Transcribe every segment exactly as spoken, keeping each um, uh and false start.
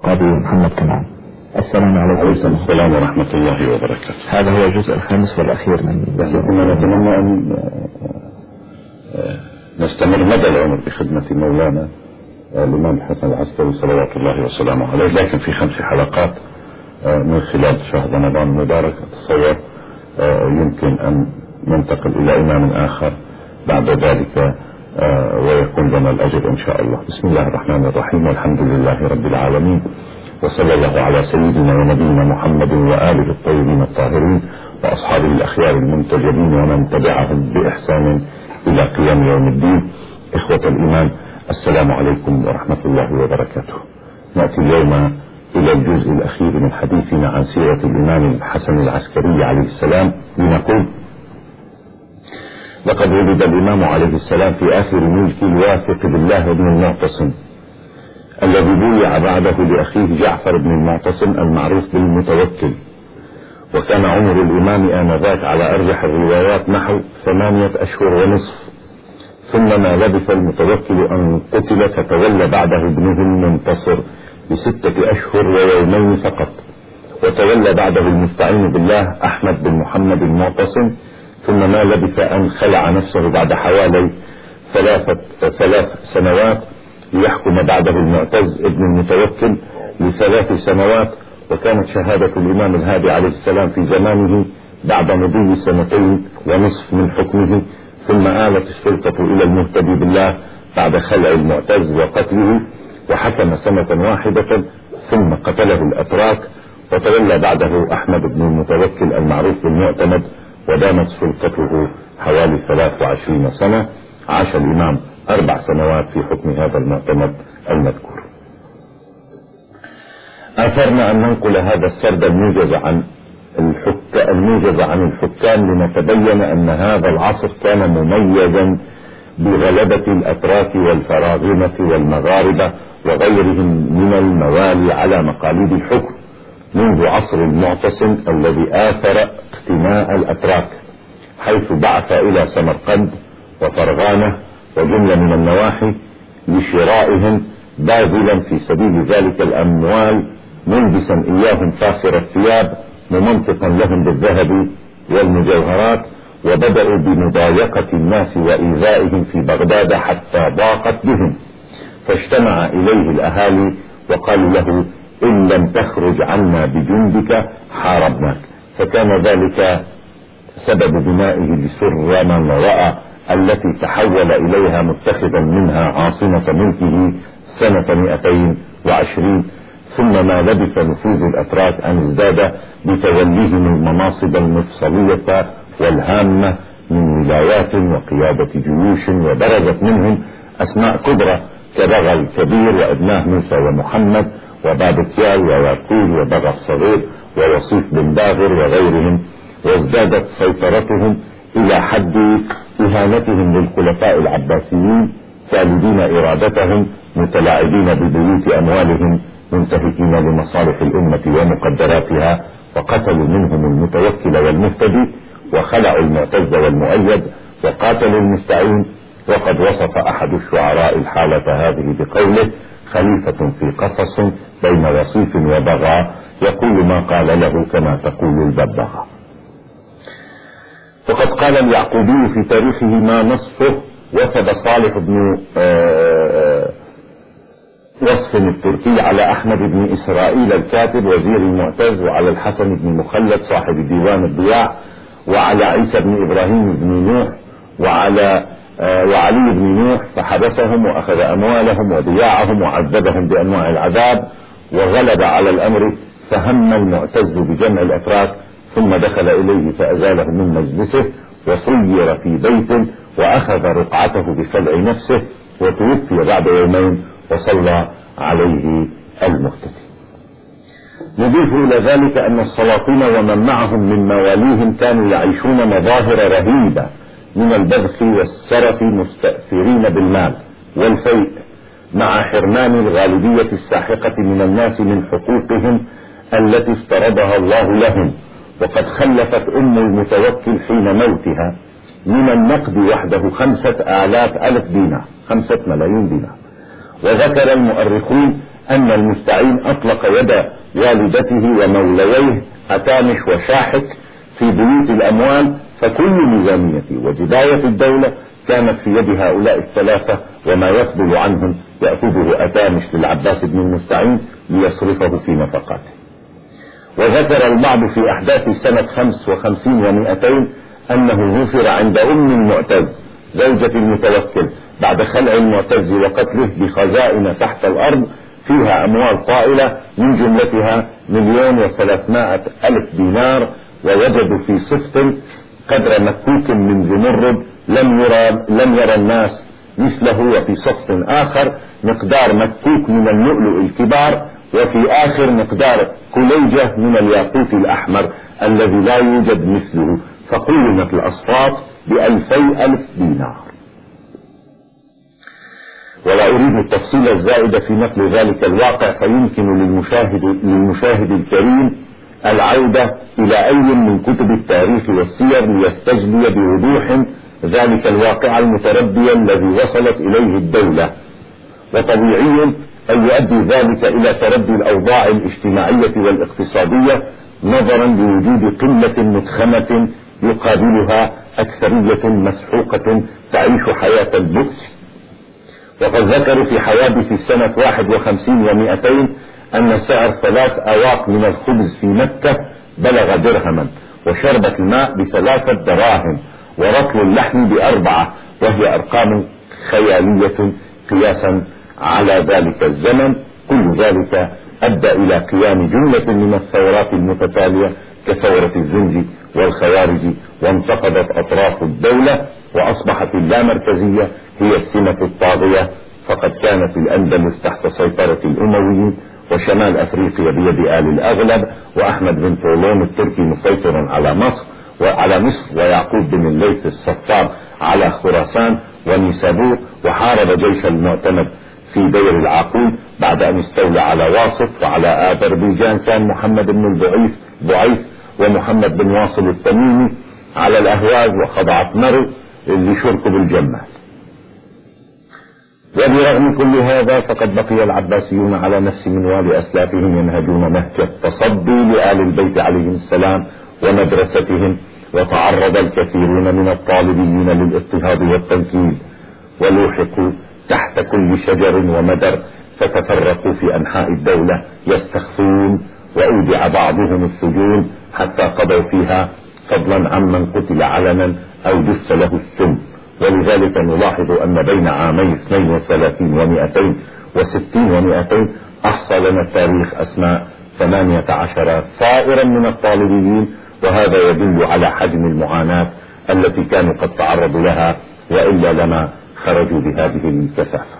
قاضي محمد كمال. السلام عليكم. وعليكم السلام ورحمة الله وبركاته. هذا هو الجزء الخامس والأخير من كنا نتمنى أن نستمر مدى العمر بخدمة مولانا الإمام الحسن العسكري صلوات الله وسلامه عليه، لكن في خمس حلقات من خلال شهر رمضان المبارك أتصور يمكن أن ننتقل إلى إمام آخر بعد ذلك ويكون لنا الأجر إن شاء الله. بسم الله الرحمن الرحيم، والحمد لله رب العالمين، وصلى الله على سيدنا ونبينا محمد وآله الطيبين الطاهرين وأصحابه الأخيار المنتجبين ومن تبعهم بإحسان إلى قيام يوم الدين. إخوة الإيمان، السلام عليكم ورحمة الله وبركاته. نأتي اليوم إلى الجزء الأخير من حديثنا عن سيرة الإمام الحسن العسكري عليه السلام، لنقول: لقد ولد الإمام عليه السلام في آخر ملك الواثق بالله بن المعتصم الذي بويع بعده لأخيه جعفر بن المعتصم المعروف بالمتوكل، وكان عمر الإمام آنذاك على أرجح الروايات نحو ثمانية أشهر ونصف، ثم ما لبث المتوكل أن قتل فتولى بعده ابنه المنتصر بستة أشهر ويومين فقط، وتولى بعده المستعين بالله أحمد بن محمد المعتصم، ثم ما لبث أن خلع نفسه بعد حوالي ثلاثة ثلاث سنوات ليحكم بعده المعتز ابن المتوكل لثلاث سنوات، وكانت شهادة الإمام الهادي عليه السلام في زمانه بعد مضي سنتين ونصف من حكمه، ثم آلت السلطة إلى المهتدي بالله بعد خلع المعتز وقتله، وحكم سنة واحدة ثم قتله الأتراك، وتولى بعده أحمد بن المتوكل المعروف بالمعتمد، ودامت سلطته حوالي ثلاث وعشرين سنة. عاش الإمام أربع سنوات في حكم هذا المعتمد المذكور. أثرنا أن ننقل هذا السرد الموجز عن الحكام الموجز عن الحكام لنتبين أن هذا العصر كان مميزا بغلبة الأتراك والفراغنة والمغاربة وغيرهم من الموالي على مقاليد الحكم منذ عصر المعتصم الذي آثر اقتناء الأتراك، حيث بعث إلى سمرقند وفرغانة وجملة من النواحي لشرائهم، باذلا في سبيل ذلك الأموال، ملبسا إياهم فاخر الثياب، ممنطقا لهم بالذهب والمجوهرات، وبدأوا بمضايقة الناس وإيذائهم في بغداد حتى ضاقت بهم، فاجتمع إليه الأهالي وقالوا له: إن لم تخرج عنا بجندك حاربناك، فكان ذلك سبب بنائه لسر من رأى التي تحول إليها متخذا منها عاصمة ملكه سنة مئتين وعشرين، ثم ما لبث نفوذ الأتراك أن ازداد بتوليهم المناصب المفصلية والهامة من ولايات وقيادة جيوش، وبرزت منهم أسماء كبرى كبغى الكبير وابناه موسى ومحمد وبابتيال وياقوت وبغى الصغير ووصيف بن باغر وغيرهم، وازدادت سيطرتهم إلى حد إهانتهم للخلفاء العباسيين، سالدين إرادتهم، متلاعبين ببيوت أموالهم، منتهكين لمصالح الأمة ومقدراتها، وقتلوا منهم المتوكل والمهتدي، وخلعوا المعتز والمؤيد، وقاتلوا المستعين. وقد وصف أحد الشعراء الحالة هذه بقوله: خليفة في قفص بين وصيف وبغى، يقول ما قال له كما تقول الببغاء. وقد قال اليعقوبي في تاريخه ما نصفه وفد صالح بن وصف التركي على أحمد بن إسرائيل الكاتب وزير المعتز، وعلى الحسن بن مخلد صاحب ديوان الضياع، وعلى عيسى بن إبراهيم بن نوح، وعلى وعلي بن نوح، فحبسهم وأخذ أموالهم وضياعهم وعذبهم بأنواع العذاب، وغلب على الأمر، فهم المعتز بجمع الأتراك، ثم دخل إليه فأزاله من مجلسه، وصير في بيت، وأخذ رقعته بخلع نفسه، وتوفي بعد يومين، وصلى عليه المهتدي. نضيف إلى ذلك أن السلاطين ومن معهم من مواليهم كانوا يعيشون مظاهر رهيبة من البذخ والسرف، مستأثرين بالمال والفيء، مع حرمان الغالبية الساحقة من الناس من حقوقهم التي افترضها الله لهم. وقد خلفت أم المتوكل حين موتها من النقد وحده خمسة آلاف ألف دينار، خمسة ملايين دينار. وذكر المؤرخون أن المستعين أطلق يد والدته ومولويه أتامش وشاحك في بيوت الأموال، فكل ميزانية وجباية الدولة كانت في يد هؤلاء الثلاثة، وما يفضل عنهم يأخذه أتامش للعباس بن المستعين ليصرفه في نفقاته. وذكر البعض في أحداث سنة خمس وخمسين ومئتين أنه ظفر عند أم المعتز زوجة المتوكل بعد خلع المعتز وقتله بخزائن تحت الأرض فيها أموال طائلة من جملتها مليون وثلاثمائة ألف دينار، ووجدوا في صفت قدر مكوك من زمرد لم يرى لم يرى الناس مثله، وفي صفت آخر مقدار مكوك من اللؤلؤ الكبار، وفي آخر مقدار كليجة من الياقوت الأحمر الذي لا يوجد مثله، فقيمت الأصفات بألفي ألف دينار. ولا أريد التفصيل الزائد في نقل ذلك الواقع، فيمكن للمشاهد, للمشاهد الكريم العودة إلى أي من كتب التاريخ والسير ليستجلي بوضوح ذلك الواقع المتردي الذي وصلت إليه الدولة. وطبيعي أن يؤدي ذلك إلى تردي الأوضاع الاجتماعية والاقتصادية نظرا لوجود قلة متخمة يقابلها أكثرية مسحوقة تعيش حياة البؤس. وقد ذكروا في حوادث سنة واحد وخمسين ومئتين أن سعر ثلاث أواق من الخبز في مكة بلغ درهما، وشربة الماء بثلاثة دراهم، ورطل اللحم بأربعة، وهي أرقام خيالية قياسا على ذلك الزمن. كل ذلك أدى إلى قيام جملة من الثورات المتتالية كثورة الزنج والخوارج، وانتقضت أطراف الدولة، وأصبحت اللامركزية هي السمة الطاغية. فقد كانت الأندلس تحت سيطرة الأمويين، وشمال أفريقيا بيد آل الأغلب، وأحمد بن طولون التركي مسيطرا على مصر وعلى مصر، ويعقوب بن الليث الصفار على خراسان ونيسابور، وحارب جيش المعتمد في دير العقول بعد أن استولى على واسط، وعلى أذربيجان كان محمد بن البعيث بعيث ومحمد بن واصل التميمي على الأهواز، وخضعت مرو لشركب الجمال. وبرغم كل هذا فقد بقي العباسيون على نفس منوال أسلافهم ينهجون نهج التصدي لآل البيت عليهم السلام ومدرستهم، وتعرض الكثيرون من الطالبين للاضطهاد والتنكيل، ولوحقوا تحت كل شجر ومدر، فتفرقوا في أنحاء الدولة يستخفون، وأودع بعضهم السجون حتى قضوا فيها، فضلا عمن قتل علنا أو دس له السم. ولذلك نلاحظ أن بين عامي اثنين وثلاثين ومئتين وستين ومئتين أحصى لنا التاريخ أسماء ثمانية عشر ثائرا من الطالبيين، وهذا يدل على حجم المعاناة التي كانوا قد تعرضوا لها، وإلا لما خرجوا بهذه الكثافة.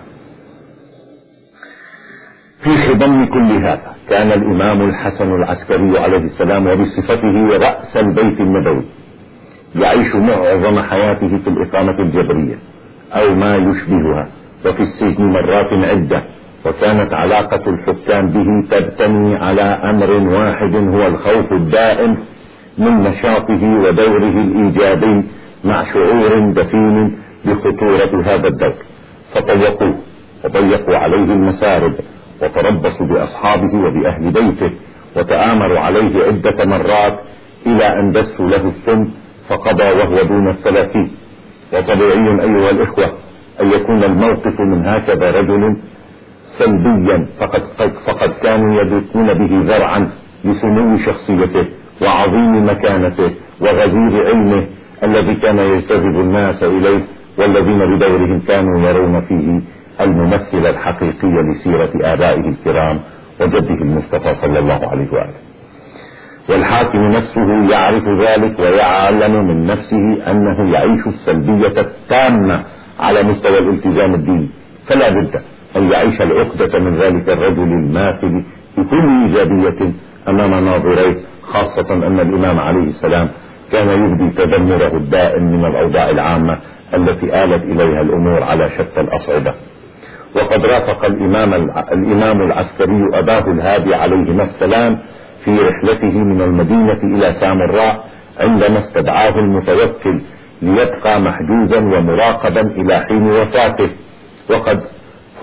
في خضم كل هذا كان الإمام الحسن العسكري عليه السلام وبصفته رأس البيت النبوي يعيش معظم حياته في الإقامة الجبرية أو ما يشبهها، وفي السجن مرات عدة، وكانت علاقة الحكام به تبتني على أمر واحد هو الخوف الدائم من نشاطه ودوره الإيجابي، مع شعور دفين بخطورة هذا الدور، فطوقوه وضيقوا عليه المسارب، وتربصوا بأصحابه وبأهل بيته، وتآمروا عليه عدة مرات إلى أن دسوا له السم فقضى وهو دون الثلاثين. وطبيعي أيها الإخوة أن يكون الموقف من هكذا رجل سلبيا، فقد, فقد كانوا يدركون به ذرعا لسمو شخصيته وعظيم مكانته وغزير علمه الذي كان يجتذب الناس إليه، والذين بدورهم كانوا يرون فيه الممثل الحقيقي لسيرة آبائه الكرام وجده المصطفى صلى الله عليه وآله. والحاكم نفسه يعرف ذلك، ويعلم من نفسه أنه يعيش السلبية التامة على مستوى الالتزام الديني، فلا بد أن يعيش العقدة من ذلك الرجل الماثل بكل إيجابية أمام ناظريه، خاصة أن الإمام عليه السلام كان يبدي تذمره الدائم من الأوضاع العامة التي آلت إليها الأمور على شتى الأصعدة. وقد رافق الإمام, الإمام العسكري أباه الهادي عليهما السلام في رحلته من المدينة إلى سامراء عندما استدعاه المتوكل ليبقى محجوزا ومراقبا إلى حين وفاته. وقد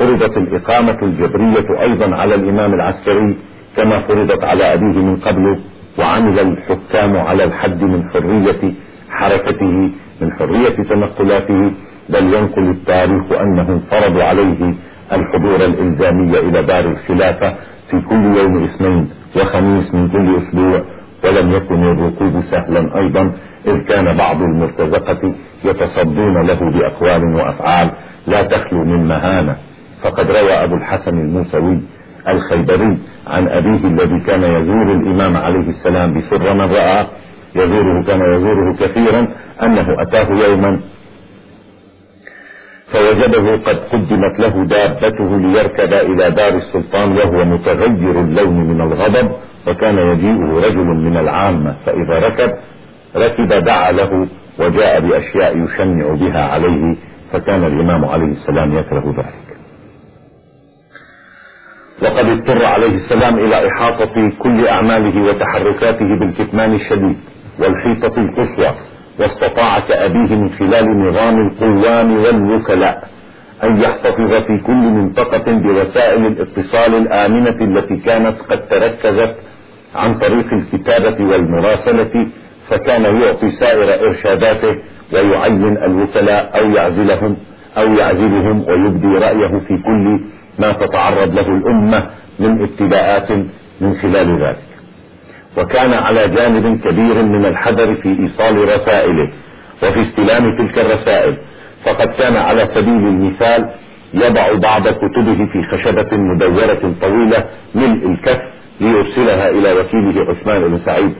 وفرضت الإقامة الجبرية أيضا على الإمام العسكري كما فرضت على أبيه من قبله، وعمل الحكام على الحد من حرية حركته، من حرية تنقلاته، بل ينقل التاريخ أنهم فرضوا عليه الحضور الإلزامي إلى دار الخلافة في كل يوم اثنين وخميس من كل أسبوع، ولم يكن الركوب سهلا أيضا، إذ كان بعض المرتزقة يتصدون له بأقوال وأفعال لا تخلو من مهانة. فقد روى أبو الحسن الموسوي الخيبري عن أبيه الذي كان يزور الإمام عليه السلام بسر من رأى، يزوره كان يزوره كثيرا، أنه أتاه يوما فوجده قد قدمت له دابته ليركب إلى دار السلطان وهو متغير اللون من الغضب، وكان يجيئه رجل من العامة، فإذا ركب ركب دعا له وجاء بأشياء يشنع بها عليه، فكان الإمام عليه السلام يكره ذلك. وقد اضطر عليه السلام إلى إحاطة كل أعماله وتحركاته بالكتمان الشديد والحيطة القصوى، واستطاع كأبيه من خلال نظام القوام والوكلاء أن يحتفظ في كل منطقة بوسائل الاتصال الآمنة التي كانت قد تركزت عن طريق الكتابة والمراسلة، فكان يعطي سائر إرشاداته ويعين الوكلاء أو يعزلهم أو يعزلهم ويبدي رأيه في كل ما تتعرض له الأمة من ابتلاءات من خلال ذلك. وكان على جانب كبير من الحذر في إيصال رسائله وفي استلام تلك الرسائل، فقد كان على سبيل المثال يضع بعض كتبه في خشبة مدورة طويلة ملء الكف ليرسلها إلى وكيله عثمان بن سعيد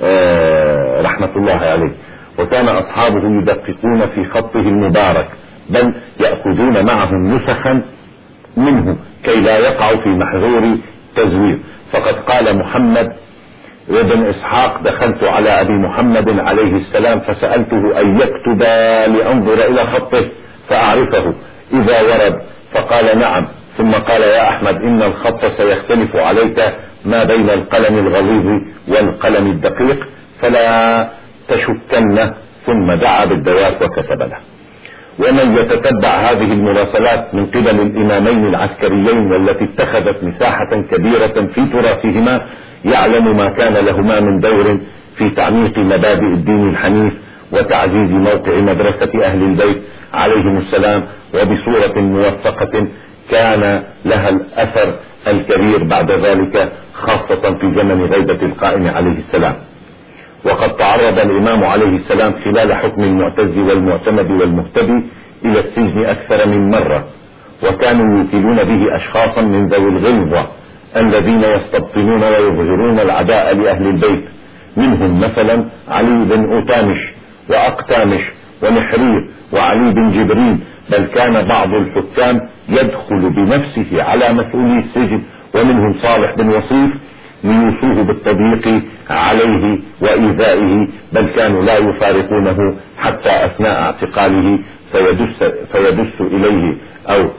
آه رحمة الله عليه، وكان أصحابه يدققون في خطه المبارك، بل يأخذون معهم نسخا منه كي لا يقعوا في محظور تزوير. فقد قال محمد وابن إسحاق: دخلت على أبي محمد عليه السلام فسألته أن يكتب لأنظر إلى خطه فأعرفه إذا ورد، فقال نعم، ثم قال: يا أحمد إن الخط سيختلف عليك ما بين القلم الغليظ والقلم الدقيق فلا تشكن، ثم دعا بالدوات وكتب له. ومن يتتبع هذه المراسلات من قبل الإمامين العسكريين والتي اتخذت مساحة كبيرة في تراثهما يعلم ما كان لهما من دور في تعميق مبادئ الدين الحنيف وتعزيز موقع مدرسة أهل البيت عليهم السلام، وبصورة موثقة كان لها الأثر الكبير بعد ذلك، خاصة في زمن غيبة القائم عليه السلام. وقد تعرض الإمام عليه السلام خلال حكم المعتز والمعتمد والمهتدي إلى السجن أكثر من مرة، وكانوا يوكلون به أشخاصا من ذوي الغلظة الذين يستبطنون ويظهرون العداء لأهل البيت، منهم مثلا علي بن أوتامش وأقتامش ونحرير وعلي بن جبرين، بل كان بعض الحكام يدخل بنفسه على مسؤولي السجن، ومنهم صالح بن وصيف، ليوصوه بالتضييق عليه وإيذائه، بل كانوا لا يفارقونه حتى أثناء اعتقاله فيدس, فيدس إليه أو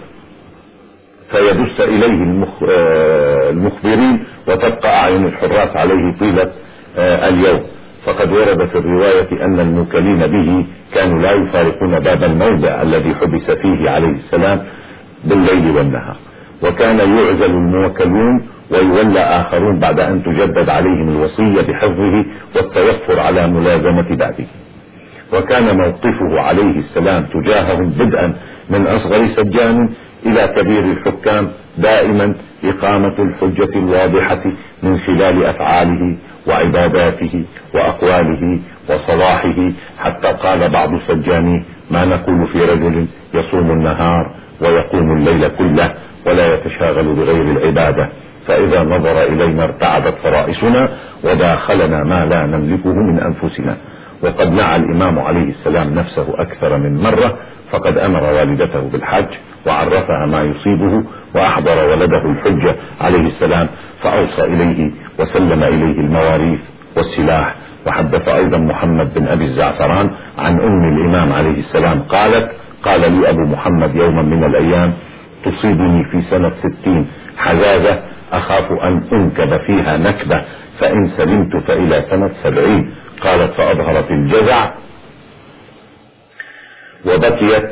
فيدس إليه المخ المخبرين وتبقى أعين الحراس عليه طيلة اليوم. فقد ورد في الرواية أن الموكلين به كانوا لا يفارقون باب الموضع الذي حبس فيه عليه السلام بالليل والنهار، وكان يعزل الموكلون ويولى آخرون بعد أن تجدد عليهم الوصية بحفظه والتوفر على ملازمة بعده. وكان موقفه عليه السلام تجاههم بدءا من أصغر سجان إلى كبير الحكام دائما إقامة الحجة الواضحة من خلال أفعاله وعباداته وأقواله وصلاحه، حتى قال بعض سجانيه: ما نقول في رجل يصوم النهار ويقوم الليل كله ولا يتشاغل بغير العبادة، فإذا نظر إلينا ارتعدت فرائسنا وداخلنا ما لا نملكه من أنفسنا. وقد نعى الإمام عليه السلام نفسه أكثر من مرة، فقد أمر والدته بالحج وعرفها ما يصيبه، وأحضر ولده الحجة عليه السلام فأوصى إليه وسلم إليه المواريث والسلاح. وحدث أيضا محمد بن أبي الزعفران عن أم الإمام عليه السلام قالت: قال لي أبو محمد يوما من الأيام: تصيبني في سنة ستين حزازة أخاف أن أنكب فيها نكبة، فإن سلمت فإلى سنة سبعين. قالت: فأظهرت الجزع وبكيت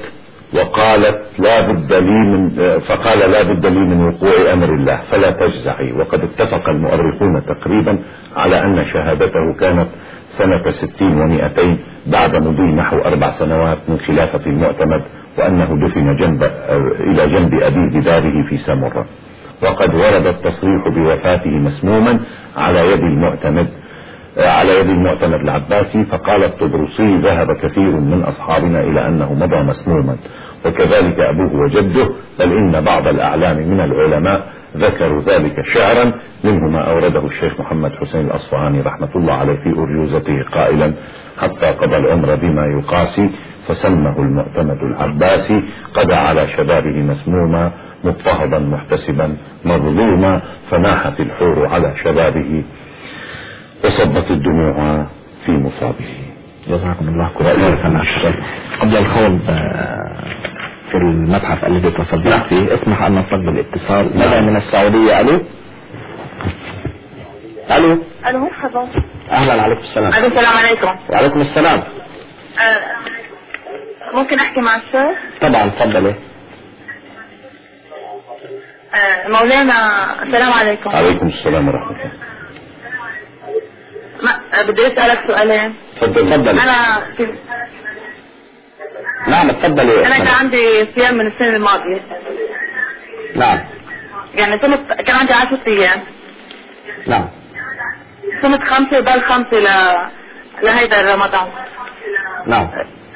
وقالت لا بد لي من فقال لا بد لي من وقوع أمر الله فلا تجزعي. وقد اتفق المؤرخون تقريبا على أن شهادته كانت سنة ستين ومئتين بعد مضي نحو أربع سنوات من خلافة المعتمد، وأنه دفن جنب إلى جنب أبيه بداره في سامرة. وقد ورد التصريح بوفاته مسموما على يد المعتمد على يد المعتمد العباسي، فقال الطبرسي ذهب كثير من أصحابنا إلى أنه مضى مسموما، وكذلك أبوه وجده، بل إن بعض الأعلام من العلماء ذكروا ذلك شعرا، منه ما أورده الشيخ محمد حسين الأصفهاني رحمة الله عليه في أرجوزته قائلا: حتى قضى العمر بما يقاسي فسمه المعتمد العباسي، قضى على شبابه مسموما مضطهدا محتسبا مظلوما، فناحت الحور على شبابه وصبت الدموع في مصابه. جزاكم الله خيرا. قبل الخوض في المتحف الذي تصدرت فيه، اسمح أن نطلب الاتصال. ماذا من السعودية؟ ألو ألو ألو مرحبا. أهلا. عليكم السلام. ألو السلام عليكم. وعليكم السلام. أه ممكن أحكي مع الشيخ؟ طبعا تفضلي. أه مولانا السلام عليكم. عليكم السلام ورحمة الله. ما بدي أسألك سؤالين. تفضل. تفضل. أنا في... نعم تفضلي. أنا كان عندي صيام من السنة الماضية. نعم. يعني صمت كان عندي عشرة أيام. نعم. صمت خمسة بل خمسة ل لهيدا رمضان. نعم.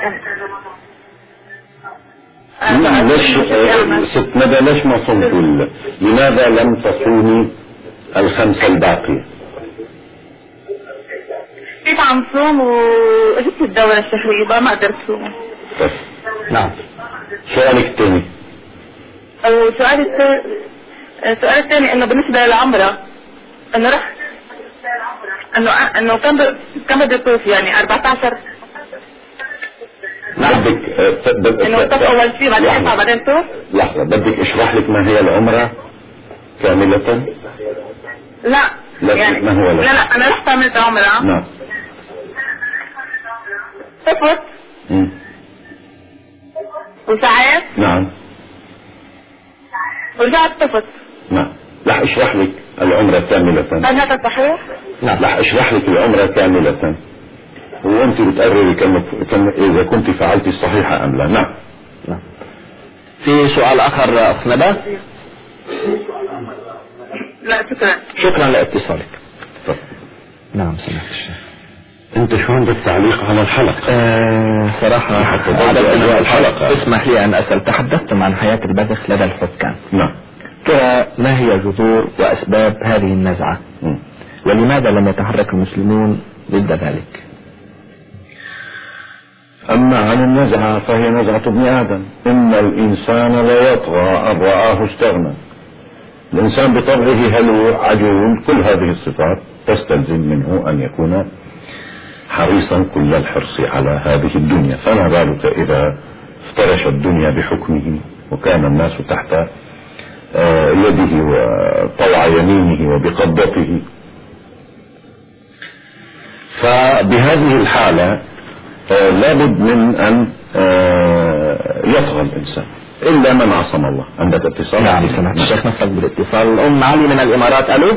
نعم. ليش ست ندى ليش ما صمت؟ لماذا لم تصومي الخمسة الباقية؟ كيف عم صوم وجبت الدورة الشهرية ما قدرت صوم. طيب. نعم. سؤالك الثاني. وسؤال الثاني السؤال الثاني انه بالنسبة للعمرة، انه رح انه انه كم ب... كم بدي طوف يعني أربعة عشر. نعم. بدك انه طوف اول شيء بعدين يطلع بعدين طوف. لحظة، بدك اشرح لك ما هي العمرة كاملة؟ لا لا يعني ما هو لا. لا لا انا رحت عملت عمرة. نعم. طفت مم. وسعيت. نعم. ورجعت طفت. نعم. رح اشرح لك العمرة كاملة. هل هذا صحيح؟ نعم. رح اشرح لك العمرة كاملة وانت بتقرري كم كم اذا كنت فعلت الصحيحة ام لا. نعم. نعم. في سؤال اخر اخ ندى؟ لا شكرا. شكرا لاتصالك. طب. نعم سمعت الشيخ. انت شو عندك تعليق على الحلقة؟ أه صراحة على أجواء الحلقة. اسمح لي ان اسأل، تحدثتم عن حياة البذخ لدى الحكام. نعم. ترى ما هي جذور واسباب هذه النزعة؟ م. ولماذا لم يتحرك المسلمون ضد ذلك؟ أما عن النزعة فهي نزعة ابن آدم. إن الإنسان لا يطغى أن رآه استغنى. الإنسان بطبعه هلوع عجول، كل هذه الصفات تستلزم منه أن يكون حريصا كل الحرص على هذه الدنيا، فما بالك إذا افترش الدنيا بحكمه وكان الناس تحت يده وطوع يمينه وبقبضته. فبهذه الحالة لابد من أن يطغى الإنسان إلا من عصم الله. عندك اتصال؟ نعم سمعت الشيخ نستقبل بالاتصال. الأم علي من الإمارات. ألو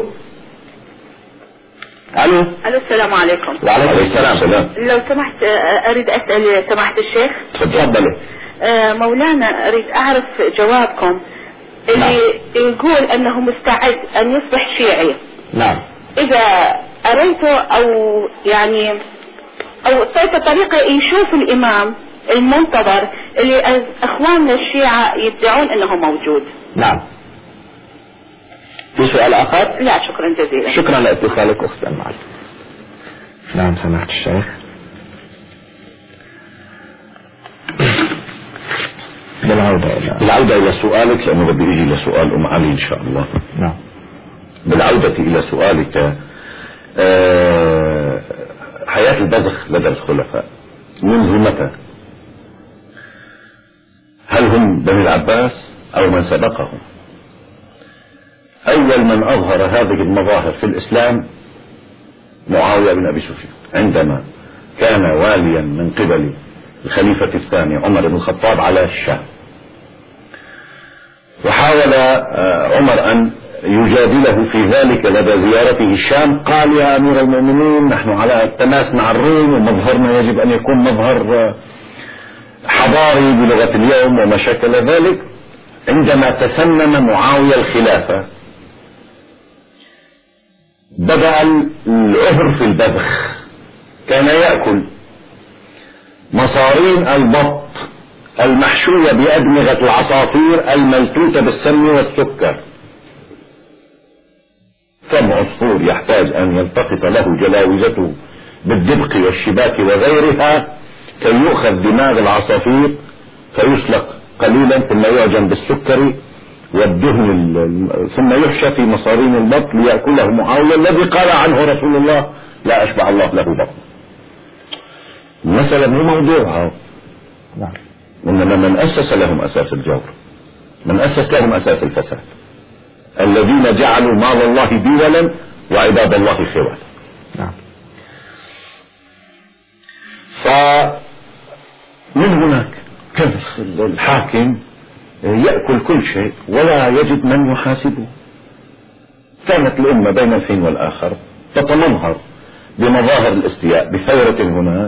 ألو ألو السلام عليكم. وعليكم السلام. السلام. لو سمحت أريد أسأل سماحة الشيخ. تفضلي. مولانا أريد أعرف جوابكم اللي نعم. يقول أنه مستعد أن يصبح شيعي. نعم. إذا أريته أو يعني أو طيب طريقة يشوف الإمام المنتظر اللي أخواننا الشيعة يدعون أنه موجود. نعم. في سؤال آخر؟ لا شكرا جزيلا. شكرا لاتصالك أخت المعلم. نعم سمعت الشيخ. بالعودة إلى بالعودة إلى سؤالك، لأنه بدي يجي لسؤال أم علي إن شاء الله. نعم. بالعودة إلى سؤالك، أه حياة البذخ لدى الخلفاء منذ متى؟ هل هم بني العباس أو من سبقهم؟ أول من أظهر هذه المظاهر في الإسلام معاوية بن أبي سفيان، عندما كان واليا من قبل الخليفة الثاني عمر بن الخطاب على الشام. وحاول عمر أن يجادله في ذلك لدى زيارته الشام. قال يا أمير المؤمنين نحن على التماس مع الروم ومظهرنا يجب أن يكون مظهر حضاري بلغة اليوم وما شكل ذلك. عندما تسنم معاوية الخلافة بدأ العهر في البذخ. كان يأكل مصارين البط المحشوية بأدمغة العصافير الملتوتة بالسمن والسكر. كم عصفور يحتاج أن يلتقط له جلاوزته بالدبق والشباك وغيرها كي يؤخذ دماغ العصافير فيسلق قليلا ثم يعجن بالسكر والدهن ثم يحشى في مصارين البط ليأكله معاوية الذي قال عنه رسول الله لا أشبع الله له بطن. المسألة مو موضوعها، إنما من أسس لهم أساس الجور، من أسس لهم أساس الفساد، الذين جعلوا مال الله دولا وعباد الله خوالا. نعم. فمن هناك كان الحاكم يأكل كل شيء ولا يجد من يحاسبه. كانت الأمة بين الحين والآخر تتمظهر بمظاهر الاستياء، بثورة هنا،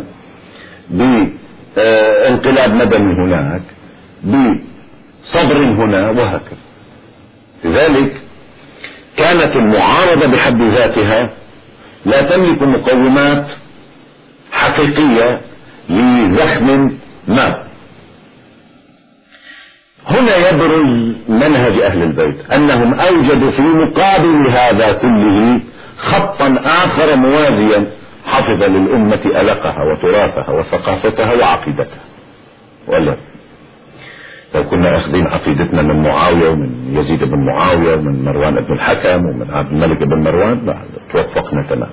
بانقلاب مدني هناك، بصبر هنا، وهكذا. لذلك كانت المعارضة بحد ذاتها لا تملك مقومات حقيقية لزخم ما. هنا يبرز منهج أهل البيت أنهم أوجدوا في مقابل هذا كله خطا آخر موازيا حفظ للأمة ألقها وتراثها وثقافتها وعقيدتها. ولا لو كنا أخذين عقيدتنا من معاوية ومن يزيد بن معاوية ومن مروان بن الحكم ومن عبد الملك بن مروان لا توفقنا تماما.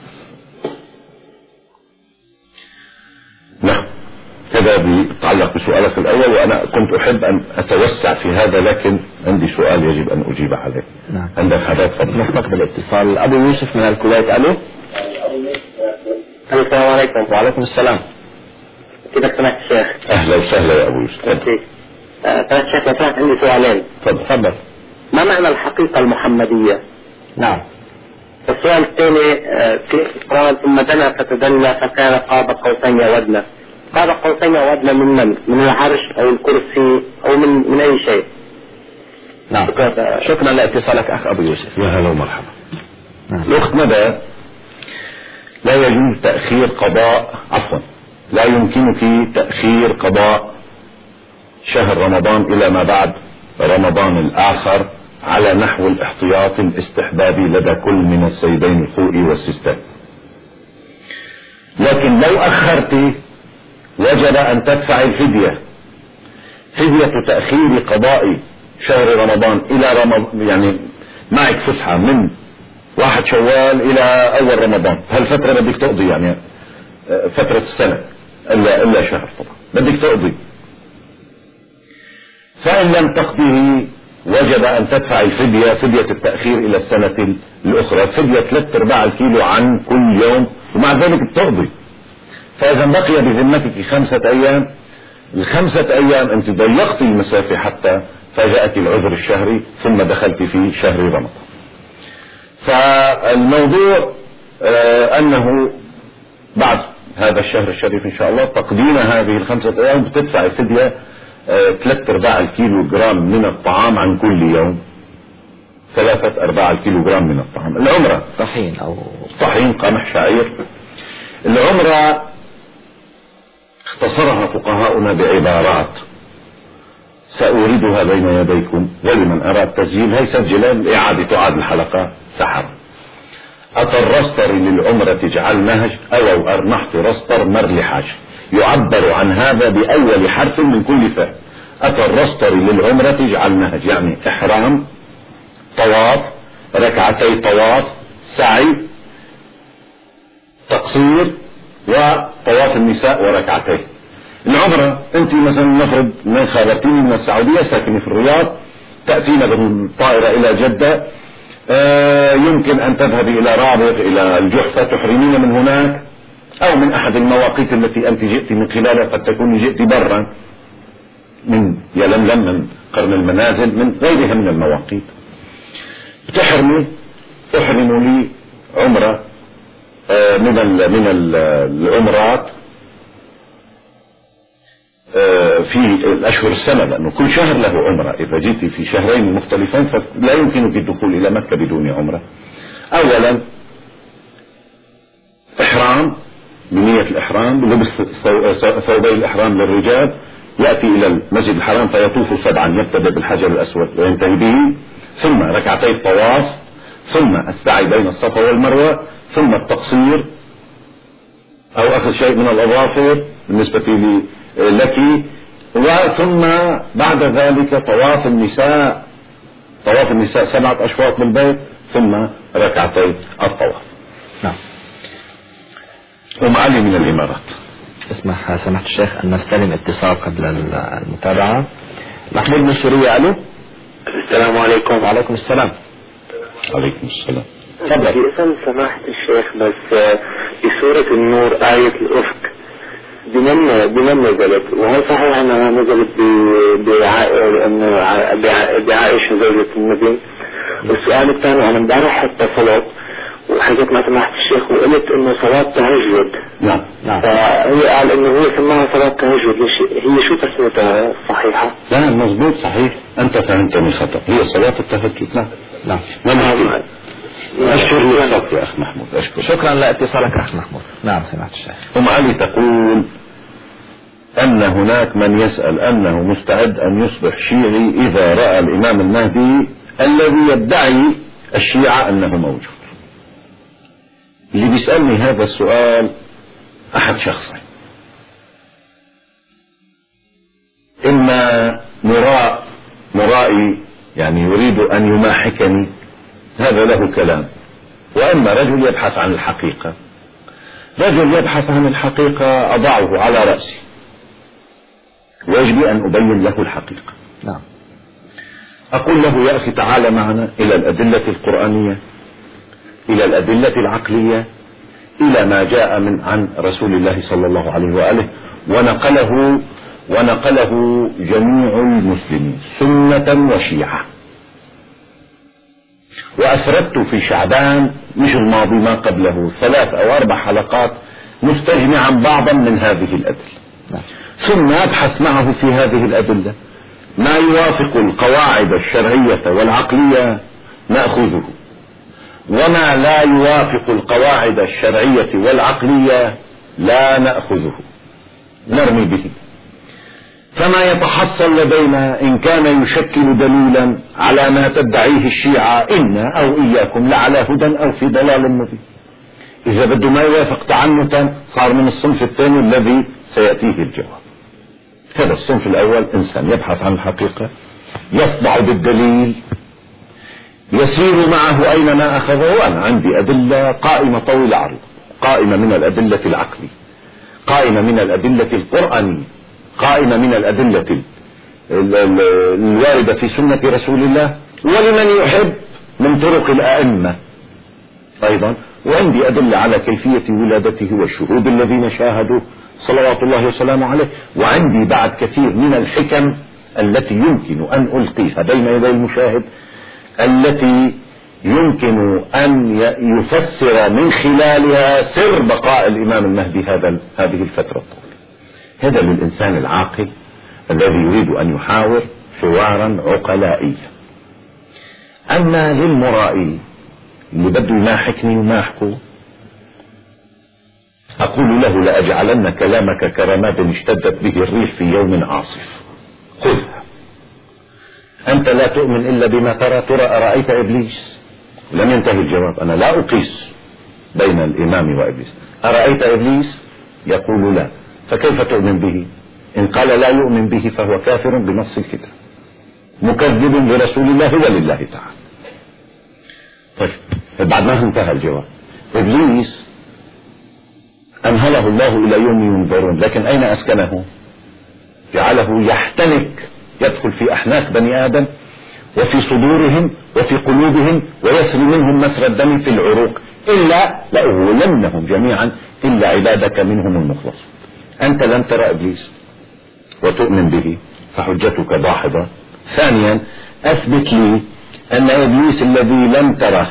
نعم. كذا بيتعلق بسؤالك الأول، وأنا كنت أحب أن أتوسع في هذا لكن عندي سؤال يجب أن أجيب عليه. نعم. عندك حضرتك فضل. نستقبل اتصال أبو يوسف من الكويت. ألو. السلام عليكم. وعليكم السلام. كيفك سمعت الشيخ؟ أهلا وسهلا يا أبو يوسف. سمعت الشيخ لو كانت عندي سؤالين. تفضل. ما معنى الحقيقة المحمدية؟ نعم. السؤال الثاني في قال ثم دنا فتدلى فكان قاب قوسين أو أدنى. قاب قوسين أو أدنى من من؟ من العرش أو الكرسي أو من من أي شيء؟ نعم. شكرا لاتصالك أخ أبو يوسف. يا هلا ومرحبا. نعم. الأخت ندى، لا يجوز تأخير قضاء عفوا لا يمكنك تأخير قضاء شهر رمضان إلى ما بعد رمضان الآخر على نحو الاحتياط الاستحبابي لدى كل من السيدين الخوئي والسيستان. لكن لو أخرت وجب أن تدفع الفدية، فدية تأخير قضاء شهر رمضان إلى رمضان، يعني معك فسحة من واحد شوال إلى أول رمضان، هالفترة بدك تقضي يعني فترة السنة إلا, إلا شهر طبعا بدك تقضي. فإن لم تقضيه وجب أن تدفع الفدية، فدية التأخير إلى السنة الأخرى، فدية ثلاث أرباع الكيلو عن كل يوم، ومع ذلك بتقضي. فإذا بقي بذمتك خمسة أيام، الخمسة أيام أنت ضيقت المسافة حتى فجأت العذر الشهري ثم دخلت في شهر رمضان. فالموضوع آه أنه بعد هذا الشهر الشريف إن شاء الله تقديم هذه الخمسة أيام بتدفع الفدية آه ثلاث أرباع الكيلو جرام من الطعام عن كل يوم، ثلاثة أرباع الكيلو جرام من الطعام. العمرة طحين أو طحين قمح شعير. العمرة اختصرها فقهاؤنا بعبارات سأوردها بين يديكم، ولمن أراد تسجيلها يسجل، إعادة تعاد الحلقة سحر. أتى الرستر للعمرة تجعل نهج أو أرنحت رستر مرلحاج، يعبر عن هذا بأول حرف من كل فاء. أتى الرستر للعمرة تجعل نهج، يعني إحرام، طواف، ركعتي طواف، سعي، تقصير، وطواف النساء وركعتين. العمرة انت مثلا نفرض من خابرتيني من السعودية ساكنة في الرياض، تأتينا بالطائرة الى جدة، آه يمكن ان تذهبي الى رابغ الى الجحفة تحرمين من هناك أو من أحد المواقيت التي أنت جئت من خلالها، قد تكون جئت برا من يلملم، من قرن المنازل، من غيرها من المواقيت. تحرمي تحرم لي عمرة من ال من ال العمرات في الأشهر السنة، لأنه كل شهر له عمرة. إذا جئت في شهرين مختلفين فلا يمكنك الدخول إلى مكة بدون عمرة. أولا إحرام بنية الإحرام، بلبس ثوبي الإحرام للرجال، يأتي إلى المسجد الحرام فيطوف سبعا، يبتدأ بالحجر الأسود وينتهي به، ثم ركعتي الطواف، ثم السعي بين الصفا والمروة، ثم التقصير أو أخذ شيء من الأظافر بالنسبة لي لك، وثم بعد ذلك طواف النساء، طواف النساء سبعة أشواط بالبيت، ثم ركعتي الطواف. نعم. ومعلي من الإمارات. اسمح سماحة الشيخ أن نستلم اتصال قبل المتابعة. محمود من سوريا. ألو. السلام عليكم. وعليكم السلام. عليكم السلام. تفضل. بدي أسأل سماحة الشيخ بس في سورة النور آية الأفك بمن بمن نزلت؟ وهل صحيح أنها نزلت بعائشة زوجة النبي؟ والسؤال الثاني، أنا امبارح اتصلت وحكيت مع سماحة الشيخ وقلت إنه صلاة تهجد. نعم نعم. فهي قال إنه هو سماها صلاة تهجد، هي شو تسميتها صحيحة؟ لا مضبوط صحيح، أنت فهمتني خطأ، هي صلاة التهجد. نعم نعم. نعم. أشكر لك يا أخ محمود، أشكر. شكرا لاتصالك أخ محمود. نعم سمعت الشيخ. أم علي تقول أن هناك من يسأل أنه مستعد أن يصبح شيعي إذا رأى الإمام المهدي الذي يدعي الشيعة أنه موجود. اللي بيسألني هذا السؤال أحد شخصين، إما مراء مرائي يعني يريد أن يماحكني، هذا له كلام، وإما رجل يبحث عن الحقيقة. رجل يبحث عن الحقيقة أضعه على رأسي ويجب أن أبين له الحقيقة. نعم. أقول له يا أخي تعال معنا إلى الأدلة القرآنية، إلى الأدلة العقلية، إلى ما جاء من عن رسول الله صلى الله عليه وآله ونقله ونقله جميع المسلمين سنة وشيعة. وأسردت في شعبان مش الماضي ما قبله ثلاث أو أربع حلقات مستجمعا بعضا من هذه الأدلة، ثم أبحث معه في هذه الأدلة ما يوافق القواعد الشرعية والعقلية نأخذه، وما لا يوافق القواعد الشرعية والعقلية لا نأخذه، نرمي به. فما يتحصل لدينا إن كان يشكل دليلا على ما تدعيه الشيعة إنا أو إياكم لعلى هدى أو في ضلال مبين. إذا بده ما يوافق تعنتا صار من الصنف الثاني الذي سيأتيه الجواب. هذا الصنف الأول إنسان يبحث عن الحقيقة، يخضع بالدليل، يسير معه أينما أخذه. وأنا عندي أدلة قائمة طويلة عريضة، قائمة من الأدلة العقلية، قائمة من الأدلة القرآنية، قائمة من الأدلة الواردة في سنة رسول الله، ولمن يحب من طرق الأئمة أيضا. وعندي أدلة على كيفية ولادته والشهود الذين شاهدوا صلوات الله وسلامه عليه. وعندي بعد كثير من الحكم التي يمكن أن ألقيها بين يدي المشاهد، التي يمكن أن يفسر من خلالها سر بقاء الإمام المهدي هذا هذه الفترة الطويلة. هذا للإنسان العاقل الذي يريد أن يحاور حوارا عقلائيا. أما للمرائي اللي بده يماحكني يماحكه، أقول له لأجعلن كلامك كرماد اشتدت به الريح في يوم عاصف، خذها. أنت لا تؤمن إلا بما ترى، ترى أرأيت إبليس؟ لم ينتهي الجواب. أنا لا أقيس بين الإمام وإبليس. أرأيت إبليس؟ يقول لا. فكيف تؤمن به؟ إن قال لا يؤمن به فهو كافر بنص الكتاب، مكذب لرسول الله ولله تعالى. طيب بعد ما انتهى الجواب، إبليس أمهله الله إلى يوم ينظرون، لكن أين أسكنه؟ جعله يحتنك، يدخل في أحناك بني آدم وفي صدورهم وفي قلوبهم ويسري منهم مسرى الدم في العروق. إلا لأغولنهم جميعا إلا عبادك منهم المخلص. أنت لم ترى إبليس وتؤمن به فحجتك داحضة. ثانيا أثبت لي أن إبليس الذي لم تره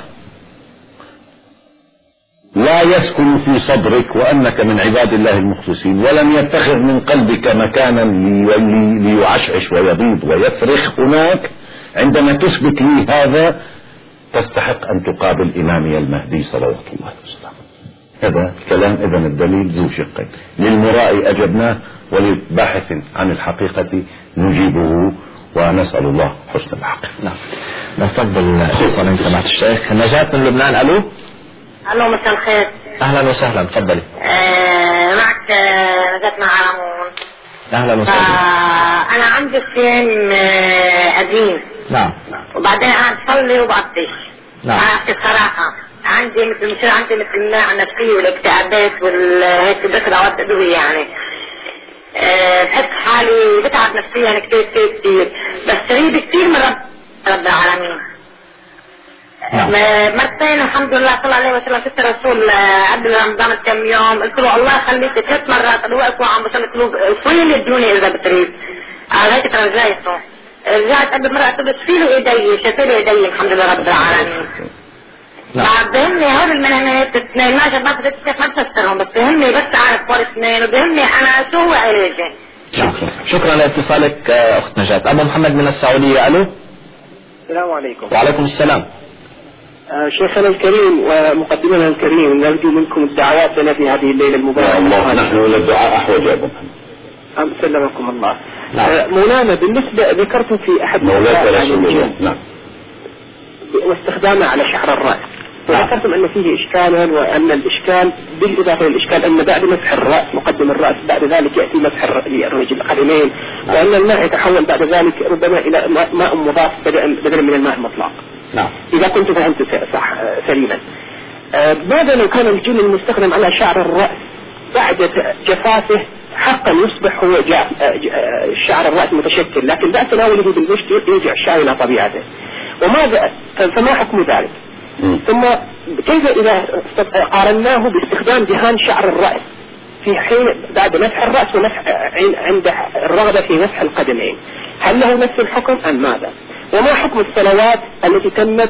لا يسكن في صدرك وأنك من عباد الله المخلصين، ولم يتخذ من قلبك مكانا ليعشعش ويبيض ويفرخ هناك. عندما تثبت لي هذا تستحق أن تقابل إمامي المهدي صلوات الله وسلامه. هذا الكلام إذن الدليل ذو شقين، للمرائي أجبناه وللباحث عن الحقيقة نجيبه، ونسأل الله حسن الحق. نعم. نستقبل خصوصا سماحة الشيخ نجاة من لبنان. ألو. الو مساء الخير. اهلا وسهلا، تفضلي. آه معك نجاة مع عمون. اهلا وسهلا. آه انا عندي سن آه قديم. نعم. وبعدين قاعد اصلي وبعطش. نعم. احكي الصراحة عندي مثل مصير عندي مثل الناحية النفسية والاكتئابات والهيك دخل اوقات ادوية يعني. أه بحس حالي بتعب نفسيا كتير كتير كتير، بس قريب كتير من رب رب العالمين. نعم. مرتين الحمد لله صلى الله عليه وسلم شفت الرسول قبل رمضان بكم يوم، قلت له الله يخليك ثلاث مرات الوقت وعم بصلي له صلي ادوني اذا بتريد. على هيك ترجيته، رجعت قبل مرة قلت له تفي له ايدي، شفت له ايدي الحمد لله رب العالمين. بعد بهمني هول المهنات اثنين ما شباب كيف ما تفسرهم، بس بهمني بس اعرف فور اثنين، وبهمني انا شو هو علاجي. شكرا شكرا لاتصالك اخت نجاة. ابو محمد من السعودية. الو. السلام عليكم. وعليكم السلام. آه شيخنا الكريم ومقدمنا الكريم، نرجو منكم الدعوات لنا في هذه الليلة المباركة. يا الله نحن للدعاء أحوج يا أبو محمد. أم سلمكم الله. نعم. آه مولانا بالنسبة ذكرتم في أحد مولانا رسول الله. نعم. واستخدامه على شعر الرأس، وذكرتم أن فيه إشكالا، وأن الإشكال بالإضافة للإشكال أن بعد مسح الرأس مقدم الرأس بعد ذلك يأتي مسح الرجل القدمين، وأن الماء يتحول بعد ذلك ربما إلى ماء مضاف بدلا من الماء المطلق. نعم. إذا كنت فهمت صح سليما. آه ماذا لو كان الجل المستخدم على شعر الرأس بعد جفافه حقا يصبح هو جاف آه شعر الرأس متشكل، لكن بعد تناوله بالمشط يرجع الشعر إلى طبيعته، وماذا فما حكم ذلك؟ م. ثم كيف إذا قارناه باستخدام دهان شعر الرأس في حين بعد مسح الرأس ومسح عند الرغبة في مسح القدمين، هل له نفس الحكم أم ماذا؟ وما حكم الصلوات التي تمت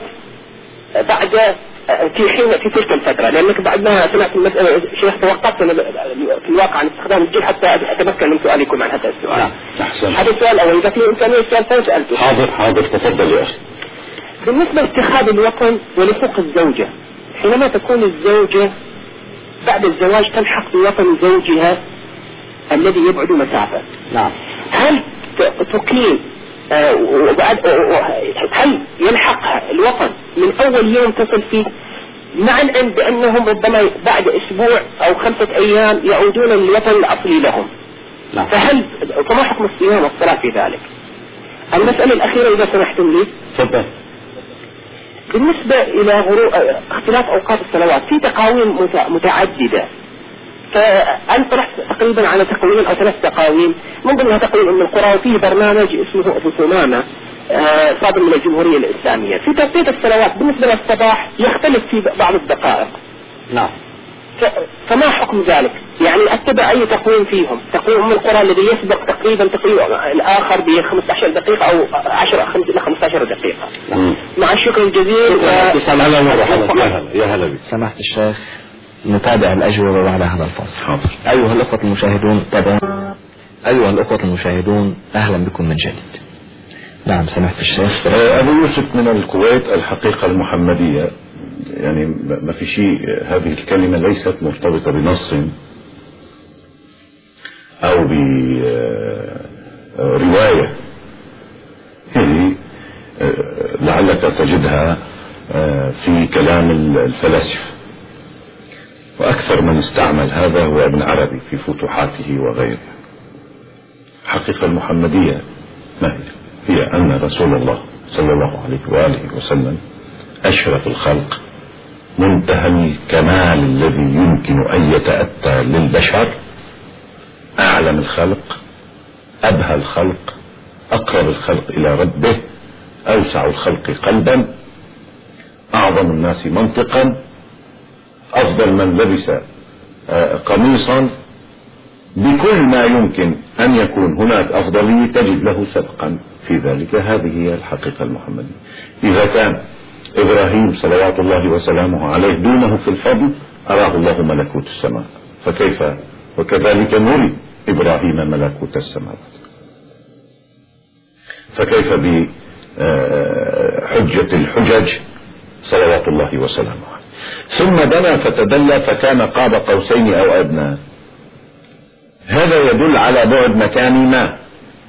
بعد في حين في تلك الفترة؟ لأنك بعد ما سمعت المسألة شيخ توقفت في الواقع عن استخدام الجل حتى أتمكن من سؤالكم عن هذا السؤال. نعم. أحسن. هذا السؤال أول، إذا في إمكانية السؤال ثاني سألته. حاضر حاضر تفضل يا أخي. بالنسبة لاتخاذ الوطن ولحوق الزوجة، حينما تكون الزوجة بعد الزواج تلحق بوطن زوجها الذي يبعد مسافة. نعم. هل تقيم آه وبعد آه هل يلحق الوطن من أول يوم تصل فيه، مع العلم بأنهم ربما بعد أسبوع أو خمسة أيام يعودون للوطن الأصلي لهم؟ نعم. فهل فما حكم الصيام والصلاة في ذلك؟ المسألة الأخيرة إذا سمحتم لي. تفضل. بالنسبة إلى غروب اختلاف أوقات الصلوات في تقاويم متعددة، فأنا طرحت تقريبا على تقويم أو ثلاث تقاويم، من ضمنها تقويم أم القرى، وفيه برنامج اسمه أبو ثمامة صادر من الجمهورية الإسلامية. في توقيت الصلوات بالنسبة للصباح يختلف في بعض الدقائق. نعم. فما حكم ذلك؟ يعني أتبع أي تقويم فيهم؟ تقويم أم القرى الذي يسبق تقريبا تقويم الآخر ب خمسة عشر دقيقة أو عشرة إلى خمسة عشر دقيقة. مع الشكر الجزيل. يا هلا بك سماحة الشيخ، نتابع الأجوبة بعد هذا الفصل. حاضر. أيها الأخوة المشاهدون تابعون. أيها الأخوة المشاهدون أهلا بكم من جديد. نعم سماحة الشيخ. أبو يوسف من الكويت. الحقيقة المحمدية يعني ما في شيء، هذه الكلمة ليست مرتبطة بنص أو برواية، هذه لعلك تجدها في كلام الفلاسفة، وأكثر من استعمل هذا هو ابن عربي في فتوحاته وغيره. الحقيقة المحمدية ما هي؟ هي أن رسول الله صلى الله عليه وآله وسلم أشرف الخلق، منتهى الكمال الذي يمكن أن يتأتى للبشر، أعلم الخلق، أبهى الخلق، أقرب الخلق إلى ربه، أوسع الخلق قلبا، أعظم الناس منطقا، أفضل من لبس قميصا بكل ما يمكن أن يكون هناك أفضلية تجد له سبقا في ذلك. هذه هي الحقيقة المحمدية. إذا كان إبراهيم صلوات الله وسلامه عليه دونه في الفضل أراه الله ملكوت السماء، فكيف وكذلك نري إبراهيم ملكوت السماوات، فكيف بحجة الحجج صلوات الله وسلامه عليه. ثم دنا فتدلى فكان قاب قوسين أو أدنى. هذا يدل على بعد مكاني ما،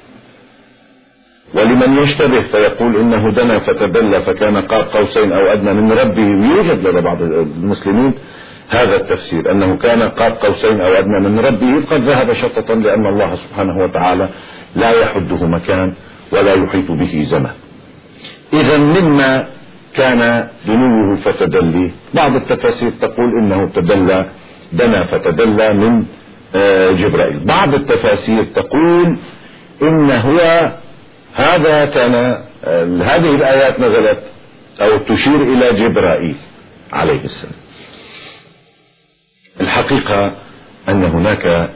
ولمن يشتبه فيقول إنه دنا فتدلى فكان قاب قوسين أو أدنى من ربه، يوجد لدى بعض المسلمين هذا التفسير أنه كان قاب قوسين أو أدنى من ربه، قد ذهب شططا لأن الله سبحانه وتعالى لا يحده مكان ولا يحيط به زمان. إذا مما كان دنوه فتدلي، بعض التفاسير تقول إنه تدلى دنا فتدلى من جبرائيل، بعض التفاسير تقول إن هو هذا كان هذه الآيات نزلت أو تشير إلى جبرائيل عليه السلام. الحقيقة أن هناك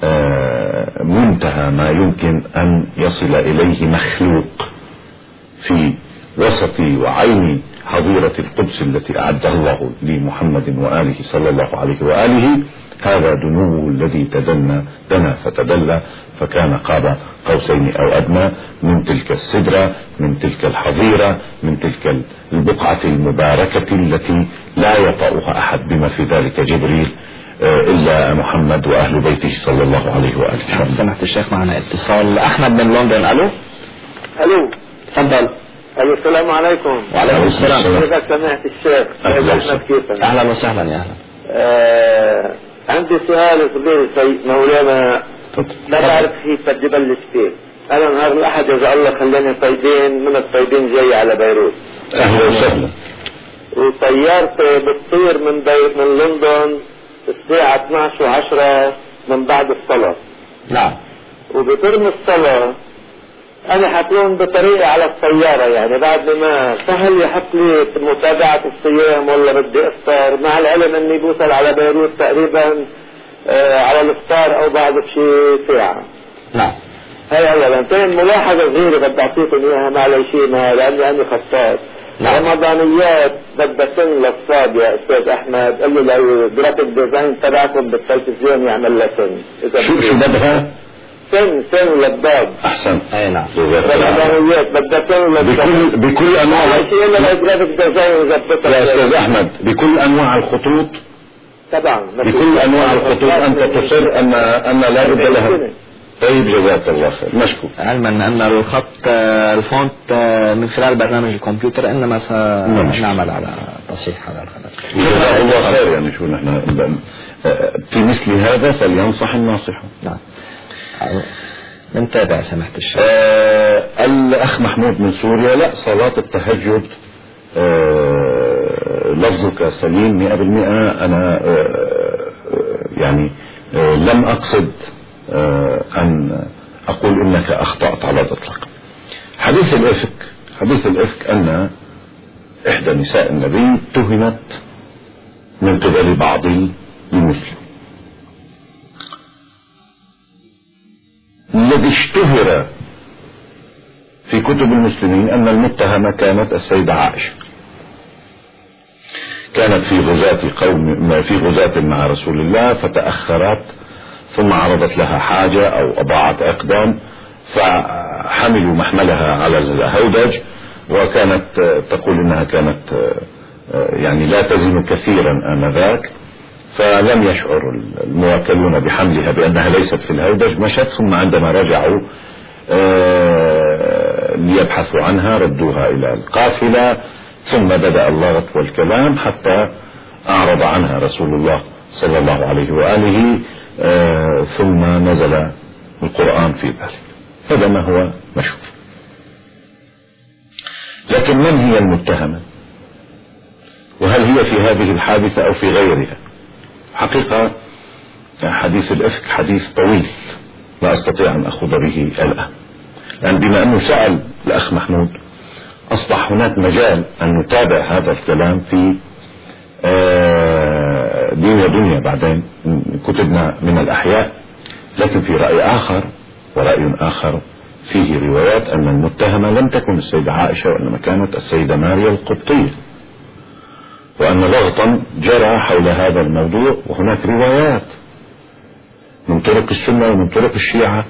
منتهى ما يمكن أن يصل إليه مخلوق في وسط وعين حظيرة القدس التي أعدها الله لمحمد وآله صلى الله عليه وآله. هذا دنوه الذي تدنى دنا فتدلى فكان قاب قوسين أو أدنى من تلك السدرة، من تلك الحظيرة، من تلك البقعة المباركة التي لا يطأها أحد بما في ذلك جبريل إلا محمد وأهل بيته صلى الله عليه وآله. سمحت الشيخ معنا اتصال أحمد من لندن. ألو ألو تفضل. ألو السلام عليكم. وعليكم السلام. كيفك سمعت الشيخ؟ أهلا, أهلا وسهلا. يا أهلا. آه عندي سؤال صغير سيد مولانا، لا بعرف كيف بدي بلش فيه. أنا نهار الأحد إذا الله خلاني صيدين من الصيدين جاي على بيروت. أهلا وسهلا. وطيارتي بتطير من بيت من لندن الساعة اثنعش وعشرة من بعد الصلاة. نعم. وبترمي الصلاة أنا حكون بطريقة على الطيارة، يعني بعد ما سهل يحط لي متابعة الصيام ولا بدي أفطر، مع العلم أني بوصل على بيروت تقريبا آه على الإفطار أو بعد بشي ساعة. نعم. هاي أولا. ثاني ملاحظة صغيرة بدي أعطيكم إياها معلش ما لأني أنا خطاط. نعم. رمضانيات بدها سن للصاد يا أستاذ أحمد، قال لي لو جرافيك ديزاين تبعكم بالتلفزيون يعمل لها سن. شو شو بدها؟ سن سن للضاد. أحسن. أي نعم. رمضانيات بدها سن للضاد. بكل بكل أنواع. شيء أنا جرافيك ديزاين يظبطها. يا أستاذ أحمد بكل أنواع الخطوط. طبعا. بكل أنواع الخطوط أنت تصر أن أن لا بد لها. طيب جزاك الله خير، مشكور. علما أن الخط الفونت من خلال برنامج الكمبيوتر إنما سنعمل على تصحيح هذا الخلل. جزاك الله خير. يعني شو نحن في مثل هذا فلينصح الناصح. نعم. نتابع سمحت الشيخ. آه الأخ محمود من سوريا، لا صلاة التهجد آه لفظك سليم مئة بالمئة. أنا آه يعني آه لم أقصد آه أن أقول إنك أخطأت على الإطلاق. حديث الإفك حديث الإفك أن إحدى نساء النبي اتهمت من قبل بعض المسلمين. الذي اشتهر في كتب المسلمين أن المتهمة كانت السيدة عائشة، كانت في غزاة قوم في غزاة مع رسول الله فتأخرت ثم عرضت لها حاجة أو أضاعت أقدام فحملوا محملها على الهودج، وكانت تقول إنها كانت يعني لا تزن كثيرا آنذاك، فلم يشعر الموكلون بحملها بأنها ليست في الهودج، مشت. ثم عندما رجعوا ليبحثوا عنها ردوها إلى القافلة، ثم بدأ اللغط والكلام حتى أعرض عنها رسول الله صلى الله عليه وآله، ثم نزل القرآن في ذلك. هذا ما هو مشهور. لكن من هي المتهمة؟ وهل هي في هذه الحادثة أو في غيرها؟ حقيقة حديث الإفك حديث طويل لا أستطيع أن أخوض به الآن، يعني بما أنه سأل الأخ محمود أصبح هناك مجال أن نتابع هذا الكلام في دين يا دنيا بعدين كتبنا من الأحياء. لكن في رأي آخر، ورأي آخر فيه روايات أن المتهمة لم تكن السيدة عائشة وإنما كانت السيدة ماريا القبطية، وأن لغطا جرى حول هذا الموضوع. وهناك روايات من طرق السنة ومن طرق الشيعة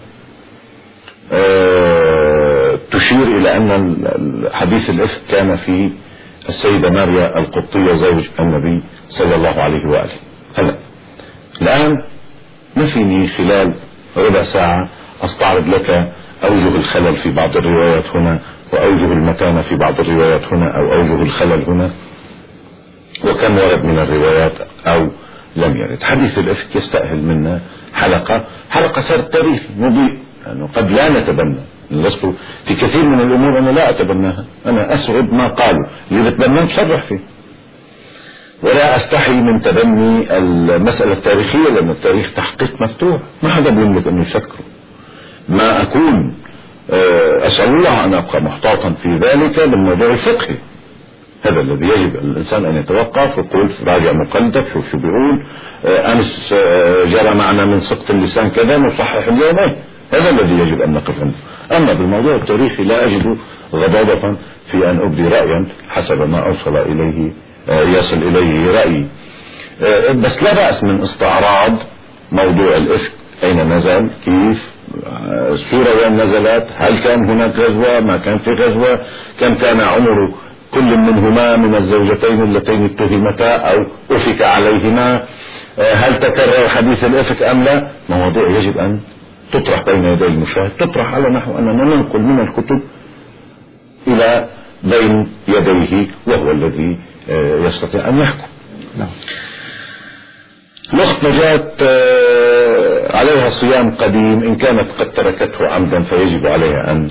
أه تشير إلى أن حديث الإفك كان في السيدة ماريا القبطية زوج النبي صلى الله عليه وآله. هلا الآن ما فيني خلال ربع ساعة أستعرض لك أوجه الخلل في بعض الروايات هنا، وأوجه المتانة في بعض الروايات هنا، أو أوجه الخلل هنا، وكم ورد من الروايات أو لم يرد. حديث الإفك يستأهل منا حلقة حلقة سرد تاريخ مضيء، يعني قد لا نتبنى. لست في كثير من الأمور أنا لا أتبناها، أنا أسرد ما قالوا، اللي بتبناه بصرح فيه، ولا أستحي من تبني المسألة التاريخية، لأن التاريخ تحقيق مفتوح، ما حدا بيملك أن يفكره. ما أكون أسأل الله أن أبقى محتاطا في ذلك بالموضوع الفقهي. هذا الذي يجب الإنسان أن يتوقف ويقول راجع مقلدك، شوف شو بيقول، أمس جرى معنا من سقط اللسان كذا نصحح اليومين. هذا الذي يجب أن نقف عنده. أما بالموضوع التاريخي لا أجد غضاضة في أن أبدي رأيا حسب ما أوصل إليه يصل إليه رأيي. بس لا بأس من استعراض موضوع الإفك، أين نزل، كيف، السورة وين نزلت، هل كان هناك غزوة، ما كان في غزوة، كم كان عمر كل منهما من الزوجتين اللتين اتهمتا أو أفك عليهما، هل تكرر حديث الإفك أم لا. مواضيع يجب أن تطرح بين يدي المشاهد، تطرح على نحو أننا ننقل من الكتب إلى بين يديه، وهو الذي يستطيع أن يحكم. نعم. الأخت نجاة عليها صيام قديم، إن كانت قد تركته عمدا فيجب عليها أن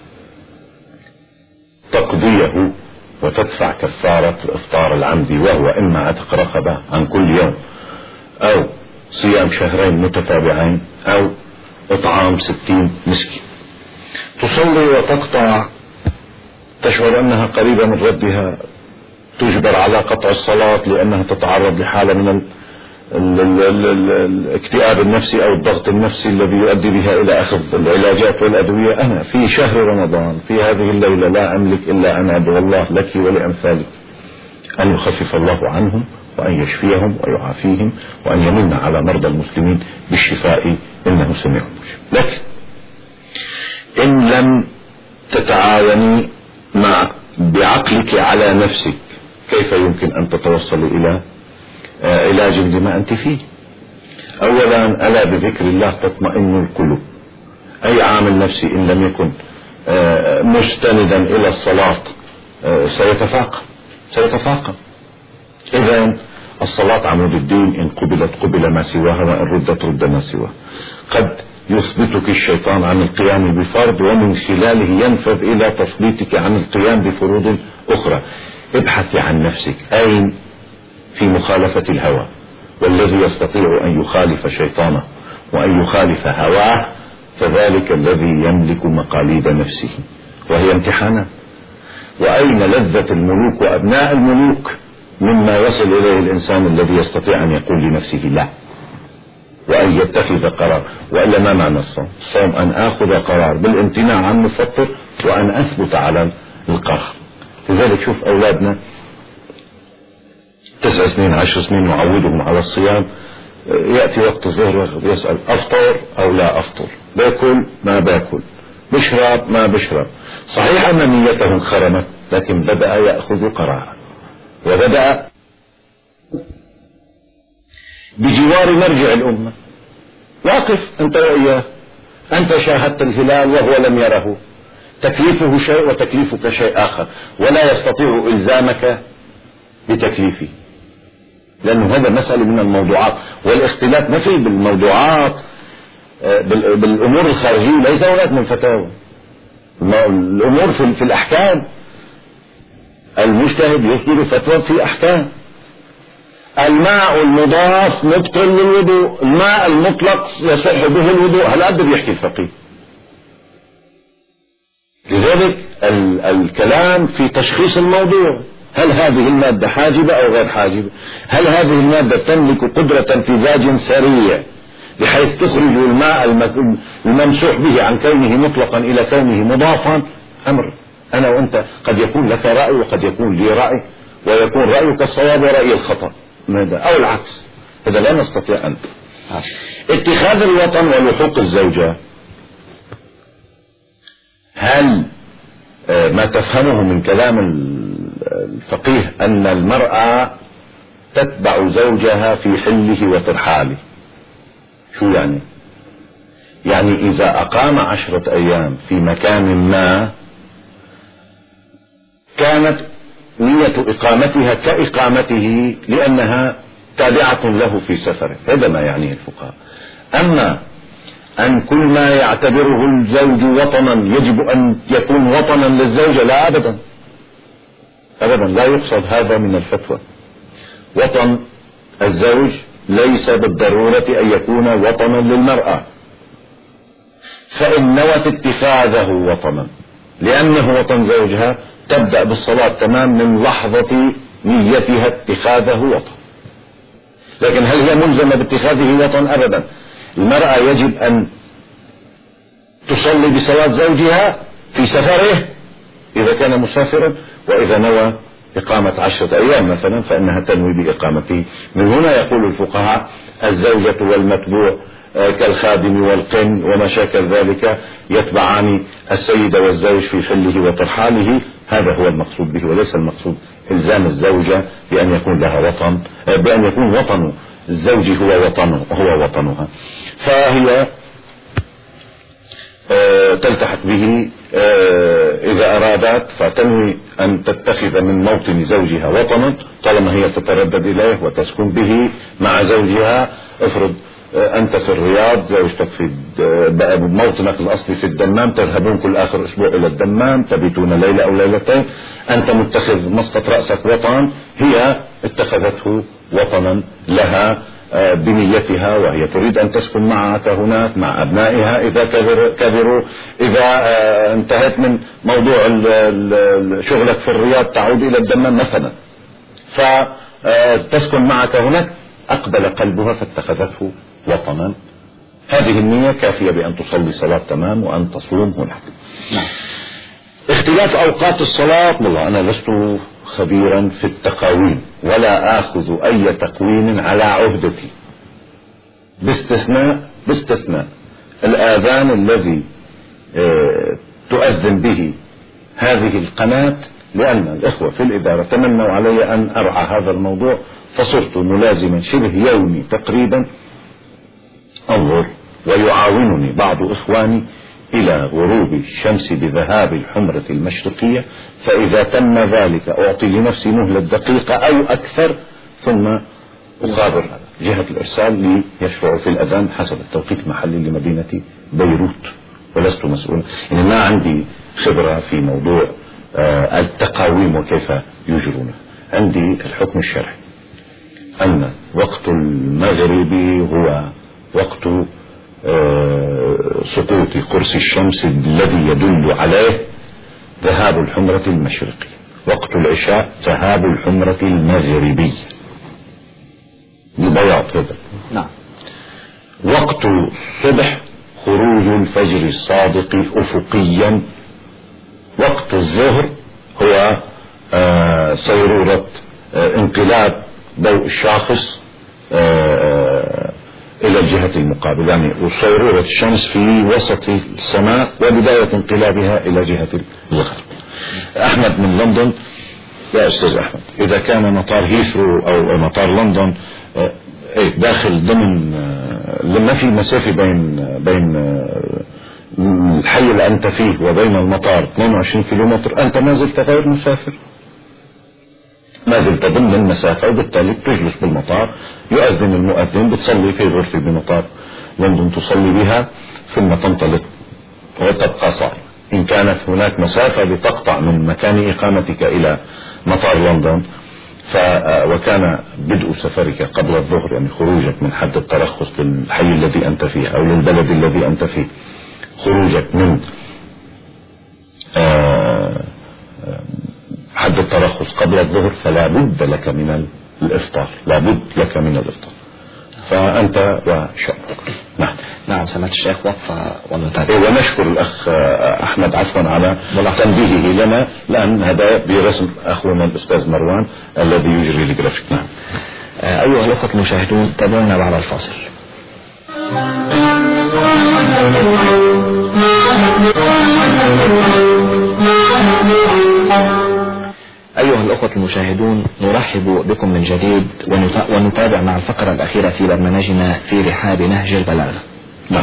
تقضيه وتدفع كفارة الإفطار العمدي، وهو إما عتق رقبة عن كل يوم، أو صيام شهرين متتابعين، أو إطعام ستين مسكين. تصلي وتقطع، تشعر أنها قريبة من ربها، تجبر على قطع الصلاة لأنها تتعرض لحالة من ال ال ال ال ال الاكتئاب النفسي أو الضغط النفسي الذي يؤدي بها إلى أخذ العلاجات والأدوية. أنا في شهر رمضان في هذه الليلة لا أملك إلا أن أدعو الله لك ولأمثالك أن يخفف الله عنهم وأن يشفيهم ويعافيهم وأن يمن على مرضى المسلمين بالشفاء إنه سميع مجيب. لكن إن لم تتعاوني مع بعقلك على نفسك، كيف يمكن أن تتوصل إلى علاج لما أنت فيه؟ أولا ألا بذكر الله تطمئن القلوب. أي عامل نفسي إن لم يكن مستندا إلى الصلاة سيتفاقم سيتفاقم إذن الصلاة عمود الدين، إن قبلت قبل ما سواها، وإن ردت رد ما سواها. قد يثبتك الشيطان عن القيام بفرض ومن خلاله ينفذ إلى تثبيتك عن القيام بفروض أخرى. ابحثي عن نفسك أين في مخالفة الهوى، والذي يستطيع أن يخالف شيطانه وأن يخالف هواه فذلك الذي يملك مقاليد نفسه، وهي امتحانات. وأين لذة الملوك وأبناء الملوك مما يصل إليه الإنسان الذي يستطيع أن يقول لنفسه لا، وأن يتخذ قرار. وإلا ما معنى الصوم؟ الصوم أن آخذ قرار بالامتناع عن مفطر وأن أثبت على القرار. لذلك شوف أولادنا تسع سنين عشر سنين نعودهم على الصيام، يأتي وقت الظهر يسأل أفطر أو لا أفطر، باكل ما باكل، بشرب ما بشرب. صحيح أن نيته انخرمت، لكن بدأ يأخذ قرارا، وبدأ بجوار مرجع الأمة. واقف أنت وإياه، أنت شاهدت الهلال وهو لم يره، تكليفه شيء وتكليفك شيء آخر، ولا يستطيع إلزامك بتكليفه، لأنه هذا مسألة من الموضوعات. والاختلاف ما في بالموضوعات بالأمور الخارجية، ليس هناك من فتاوى. الأمور في, في الأحكام المجتهد يصدر فتوى في أحكام. الماء المضاف مبطل للوضوء، الماء المطلق يصح به الوضوء، هل أقدر يحكي الفقيه؟ لذلك ال الكلام في تشخيص الموضوع، هل هذه المادة حاجبة أو غير حاجبة؟ هل هذه المادة تملك قدرة امتزاج سريع بحيث تخرج الماء الممسوح به عن كونه مطلقا إلى كونه مضافا؟ أمر أنا وأنت قد يكون لك رأي وقد يكون لي رأي، ويكون رأيك الصواب ورأيي الخطأ، ماذا أو العكس. هذا لا نستطيع أن اتخاذ الوطن ولحوق الزوجة. هل ما تفهمه من كلام الفقيه أن المرأة تتبع زوجها في حله وترحاله؟ شو يعني؟ يعني إذا أقام عشرة أيام في مكان ما كانت نية إقامتها كإقامته لأنها تابعة له في سفره، هذا ما يعنيه الفقهاء. أما أن كل ما يعتبره الزوج وطنا يجب أن يكون وطنا للزوجة، لا أبدا أبدا، لا يقصد هذا من الفتوى. وطن الزوج ليس بالضرورة أن يكون وطنا للمرأة، فإن نوت اتخاذه وطنا لأنه وطن زوجها تبدأ بالصلاة تمام من لحظة نيتها اتخاذه وطن. لكن هل هي ملزمة باتخاذه وطن؟ أبدا. المرأة يجب أن تصلي بصلاة زوجها في سفره إذا كان مسافرا، وإذا نوى إقامة عشرة أيام مثلا فإنها تنوي بإقامته. من هنا يقول الفقهاء الزوجة والمتبوع كالخادم والقن وما شاكل ذلك يتبعان السيد والزوج في حله وترحاله، هذا هو المقصود به، وليس المقصود إلزام الزوجة بأن يكون لها وطن، بأن يكون وطن الزوج هو وطنه هو وطنها. فهي تلتحق به إذا أرادت، فتنوي أن تتخذ من موطن زوجها وطنا طالما هي تتردد إليه وتسكن به مع زوجها. افرض أنت في الرياض، زوجتك في موطنك الأصلي في الدمام، تذهبون كل آخر أسبوع إلى الدمام، تبيتون ليلة أو ليلتين، أنت متخذ مسقط رأسك وطن، هي اتخذته وطنا لها بنيتها، وهي تريد أن تسكن معك هناك مع أبنائها إذا كبروا. إذا انتهت من موضوع شغلك في الرياض تعود إلى الدمام مثلا، فتسكن معك هناك، أقبل قلبها فاتخذته وطنا. هذه النية كافية بأن تصلي صلاة تمام وأن تصوم هناك. نعم. اختلاف أوقات الصلاة، والله أنا لست خبيرا في التقاويم ولا آخذ أي تقويم على عهدتي، باستثناء باستثناء الآذان الذي اه تؤذن به هذه القناة، لأن الإخوة في الإدارة تمنوا علي أن أرعى هذا الموضوع، فصرت ملازما شبه يومي تقريبا أنظر، ويعاونني بعض إخواني إلى غروب الشمس بذهاب الحمرة المشرقية، فإذا تم ذلك أعطي لنفسي مهلة دقيقة أو أكثر ثم أخابر جهة الإرسال ليشرعوا في الأذان حسب التوقيت المحلي لمدينة بيروت، ولست مسؤولا. يعني ما عندي خبرة في موضوع آه التقاويم وكيف يجرونه. عندي الحكم الشرعي أن وقت المغرب هو وقت آه سقوط قرص الشمس الذي يدل عليه ذهاب الحمرة المشرقية، وقت العشاء ذهاب الحمرة المغربية البياض هذا. نعم. وقت الصبح خروج الفجر الصادق أفقيا. وقت الظهر هو آه سيرورة آه انقلاب ضوء الشاخص آه إلى الجهة المقابلة، يعني وسيرورة الشمس في وسط السماء وبداية انقلابها إلى جهة الغرب. أحمد من لندن، يا أستاذ أحمد، إذا كان مطار هيثرو أو مطار لندن داخل ضمن لما في مسافة بين بين الحي اللي أنت فيه وبين المطار اثنين وعشرين كيلومتر، أنت ما زلت غير مسافر، ما زلت ضمن المسافة، وبالتالي تجلس بالمطار، يؤذن المؤذن، بتصلي في غرفة بمطار لندن تصلي بها ثم تنطلق وتبقى صائم. إن كانت هناك مسافة لتقطع من مكان إقامتك إلى مطار لندن ف وكان بدء سفرك قبل الظهر، يعني خروجك من حد الترخص للحي الذي أنت فيه أو للبلد الذي أنت فيه، خروجك من حد الترخص قبل الظهر فلا بد لك من الإفطار، لا بد لك من الإفطار، فأنت وشأنك. نعم نعم سمعت الشيخ وقفة ونتابع. ونشكر الأخ أحمد عفوا على تنبيهه لنا، لأن هذا برسم أخونا الأستاذ مروان الذي يجري الجرافيك. نعم. أيها الأخوة المشاهدون تابعونا بعد الفاصل. أيها الأخوة المشاهدون نرحب بكم من جديد ونتابع مع الفقرة الأخيرة في برنامجنا في رحاب نهج البلاغة. نعم.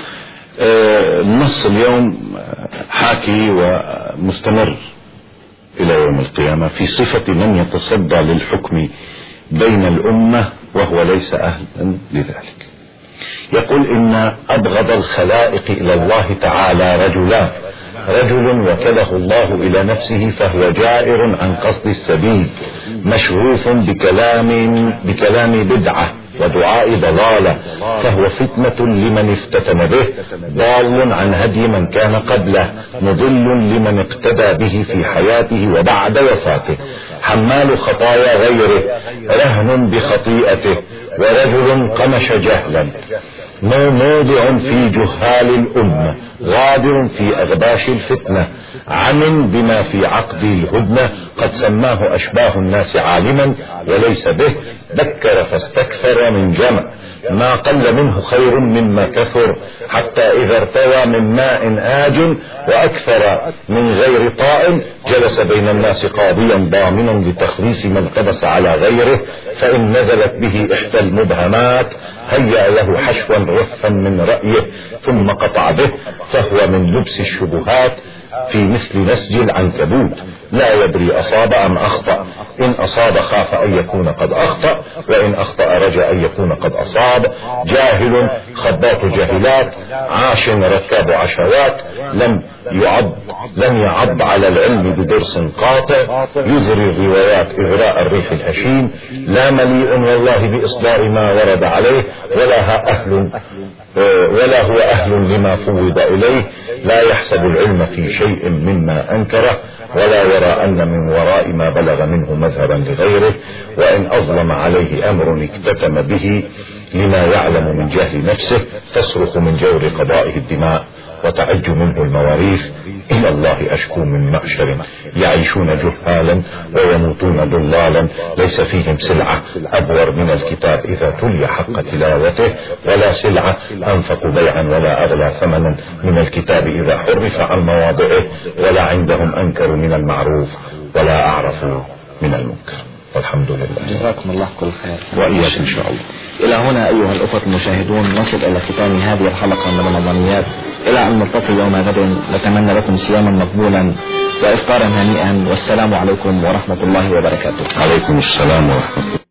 النص اليوم حاكي ومستمر إلى يوم القيامة في صفة من يتصدى للحكم بين الأمة وهو ليس أهلا لذلك. يقول إن أبغض الخلائق إلى الله تعالى رجلان، رجل وكله الله إلى نفسه فهو جائر عن قصد السبيل، مشغوف بكلام بكلام بدعة ودعاء ضلالة، فهو فتنة لمن افتتن به، ضال عن هدي من كان قبله، مضل لمن اقتدى به في حياته وبعد وفاته، حمال خطايا غيره، رهن بخطيئته، ورجل قمش جهلا، موضع في جهال الأمة، غادر في أغباش الفتنة، عم بما في عقد الهدنة، قد سماه أشباه الناس عالما وليس به، ذكر فاستكثر من جمع، ما قل منه خير مما كثر، حتى إذا ارتوى من ماء آج وأكثر من غير طاء، جلس بين الناس قاضيا ضامنا لتخليص من قبس على غيره، فإن نزلت به إحدى المبهمات هيأ له حشوا رفا من رأيه ثم قطع به، فهو من لبس الشبهات في مثل نسج العنكبوت، لا يدري أصاب أم أخطأ، إن أصاب خاف أن يكون قد أخطأ، وإن أخطأ رجا أن يكون قد أصاب، جاهل خباط جاهلات، عاش ركاب عشوات، لم يعض لم يعض على العلم بدرس قاطع، يزري الروايات إغراء الريح الهشيم، لا مليء والله بإصدار ما ورد عليه، ولا أهل ولا هو أهل لما فوض إليه، لا يحسب العلم في شيء مما أنكره، ولا يرى أن من وراء ما بلغ منه مذهبا لغيره، وإن أظلم عليه أمر اكتتم به لما يعلم من جهل نفسه، تصرخ من جور قضائه الدماء وتعج منه المواريث، إلى الله أشكو من معشر يعيشون جهالا ويموتون ضلالا، ليس فيهم سلعة أبور من الكتاب إذا تلي حق تلاوته، ولا سلعة أنفق بيعا ولا أغلى ثمنا من الكتاب إذا حرف عن مواضعه، ولا عندهم أنكر من المعروف ولا أعرفوا من المنكر. والحمد لله. جزاكم الله كل خير. وإياك إن شاء الله. إلى هنا أيها الأخوة المشاهدون نصل إلى ختام هذه الحلقة من رمضانيات، إلى أن نلتقي يوم غد، نتمنى لكم صياما مقبولا وإفطارا هنيئا، والسلام عليكم ورحمة الله وبركاته. عليكم السلام ورحمة الله.